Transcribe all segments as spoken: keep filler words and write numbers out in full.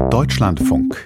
Deutschlandfunk.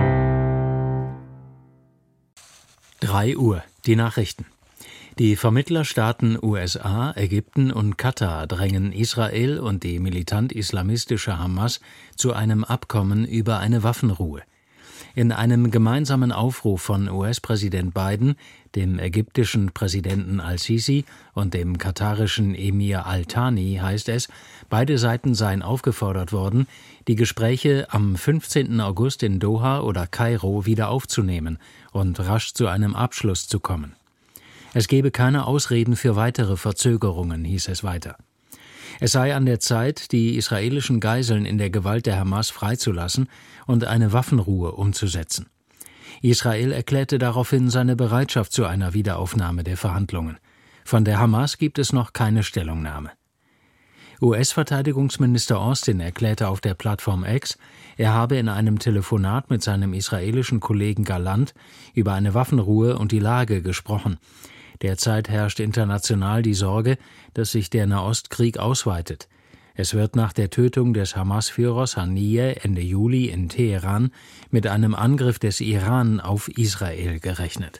drei Uhr, die Nachrichten. Die Vermittlerstaaten U S A, Ägypten und Katar drängen Israel und die militant-islamistische Hamas zu einem Abkommen über eine Waffenruhe. In einem gemeinsamen Aufruf von U S-Präsident Biden, dem ägyptischen Präsidenten al-Sisi und dem katarischen Emir al-Thani heißt es, beide Seiten seien aufgefordert worden, die Gespräche am fünfzehnten August in Doha oder Kairo wieder aufzunehmen und rasch zu einem Abschluss zu kommen. Es gebe keine Ausreden für weitere Verzögerungen, hieß es weiter. Es sei an der Zeit, die israelischen Geiseln in der Gewalt der Hamas freizulassen und eine Waffenruhe umzusetzen. Israel erklärte daraufhin seine Bereitschaft zu einer Wiederaufnahme der Verhandlungen. Von der Hamas gibt es noch keine Stellungnahme. U S-Verteidigungsminister Austin erklärte auf der Plattform X, er habe in einem Telefonat mit seinem israelischen Kollegen Gallant über eine Waffenruhe und die Lage gesprochen. Derzeit herrscht international die Sorge, dass sich der Nahostkrieg ausweitet. Es wird nach der Tötung des Hamas-Führers Haniyeh Ende Juli in Teheran mit einem Angriff des Iran auf Israel gerechnet.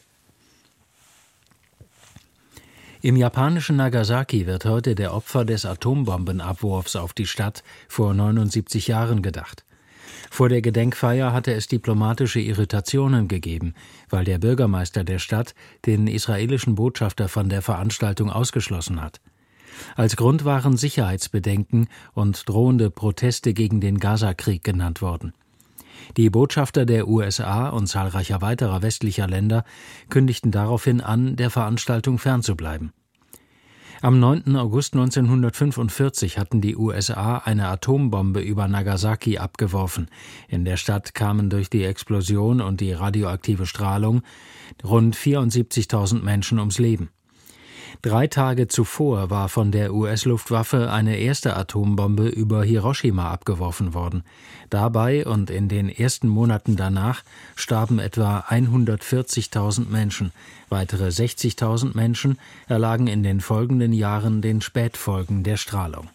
Im japanischen Nagasaki wird heute der Opfer des Atombombenabwurfs auf die Stadt vor neunundsiebzig Jahren gedacht. Vor der Gedenkfeier hatte es diplomatische Irritationen gegeben, weil der Bürgermeister der Stadt den israelischen Botschafter von der Veranstaltung ausgeschlossen hat. Als Grund waren Sicherheitsbedenken und drohende Proteste gegen den Gaza-Krieg genannt worden. Die Botschafter der U S A und zahlreicher weiterer westlicher Länder kündigten daraufhin an, der Veranstaltung fernzubleiben. Am neunten August neunzehnhundertfünfundvierzig hatten die U S A eine Atombombe über Nagasaki abgeworfen. In der Stadt kamen durch die Explosion und die radioaktive Strahlung rund vierundsiebzigtausend Menschen ums Leben. Drei Tage zuvor war von der U S-Luftwaffe eine erste Atombombe über Hiroshima abgeworfen worden. Dabei und in den ersten Monaten danach starben etwa hundertvierzigtausend Menschen. Weitere sechzigtausend Menschen erlagen in den folgenden Jahren den Spätfolgen der Strahlung.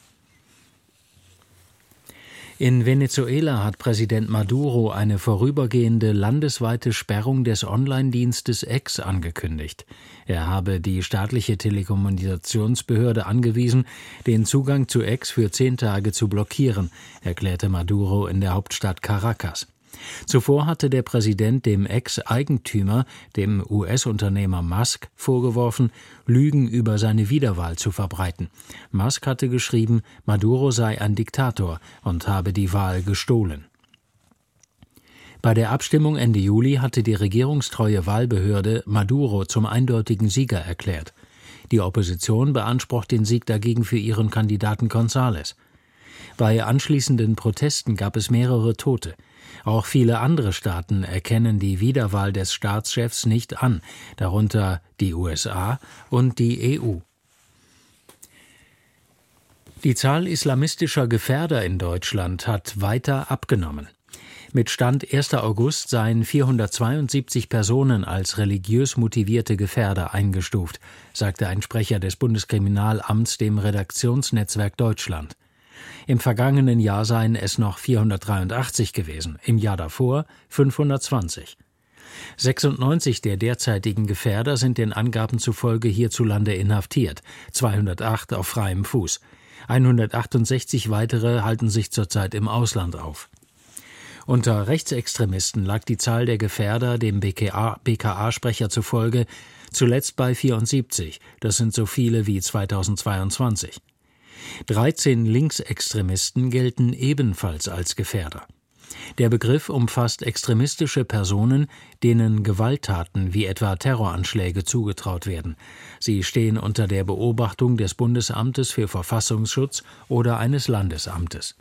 In Venezuela hat Präsident Maduro eine vorübergehende landesweite Sperrung des Online-Dienstes X angekündigt. Er habe die staatliche Telekommunikationsbehörde angewiesen, den Zugang zu X für zehn Tage zu blockieren, erklärte Maduro in der Hauptstadt Caracas. Zuvor hatte der Präsident dem Ex-Eigentümer, dem U S-Unternehmer Musk, vorgeworfen, Lügen über seine Wiederwahl zu verbreiten. Musk hatte geschrieben, Maduro sei ein Diktator und habe die Wahl gestohlen. Bei der Abstimmung Ende Juli hatte die regierungstreue Wahlbehörde Maduro zum eindeutigen Sieger erklärt. Die Opposition beansprucht den Sieg dagegen für ihren Kandidaten González. Bei anschließenden Protesten gab es mehrere Tote. Auch viele andere Staaten erkennen die Wiederwahl des Staatschefs nicht an, darunter die U S A und die E U. Die Zahl islamistischer Gefährder in Deutschland hat weiter abgenommen. Mit Stand ersten August seien vierhundertzweiundsiebzig Personen als religiös motivierte Gefährder eingestuft, sagte ein Sprecher des Bundeskriminalamts dem Redaktionsnetzwerk Deutschland. Im vergangenen Jahr seien es noch vierhundertdreiundachtzig gewesen, im Jahr davor fünfhundertzwanzig. sechsundneunzig der derzeitigen Gefährder sind den Angaben zufolge hierzulande inhaftiert, zweihundertacht auf freiem Fuß. hundertachtundsechzig weitere halten sich zurzeit im Ausland auf. Unter Rechtsextremisten lag die Zahl der Gefährder dem B K A-Sprecher zufolge zuletzt bei vierundsiebzig, das sind so viele wie zweitausendzweiundzwanzig. dreizehn Linksextremisten gelten ebenfalls als Gefährder. Der Begriff umfasst extremistische Personen, denen Gewalttaten wie etwa Terroranschläge zugetraut werden. Sie stehen unter der Beobachtung des Bundesamtes für Verfassungsschutz oder eines Landesamtes.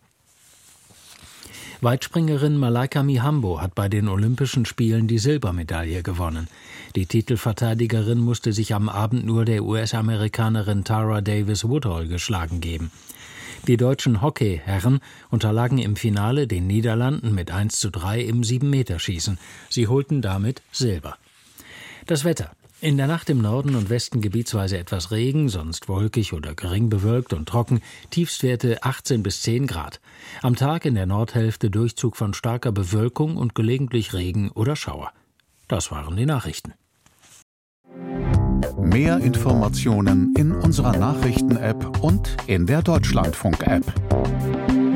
Weitspringerin Malaika Mihambo hat bei den Olympischen Spielen die Silbermedaille gewonnen. Die Titelverteidigerin musste sich am Abend nur der U S-Amerikanerin Tara Davis Woodhull geschlagen geben. Die deutschen Hockeyherren unterlagen im Finale den Niederlanden mit eins zu drei im sieben Meter Schießen. Sie holten damit Silber. Das Wetter. In der Nacht im Norden und Westen gebietsweise etwas Regen, sonst wolkig oder gering bewölkt und trocken, Tiefstwerte achtzehn bis zehn Grad. Am Tag in der Nordhälfte Durchzug von starker Bewölkung und gelegentlich Regen oder Schauer. Das waren die Nachrichten. Mehr Informationen in unserer Nachrichten-App und in der Deutschlandfunk-App.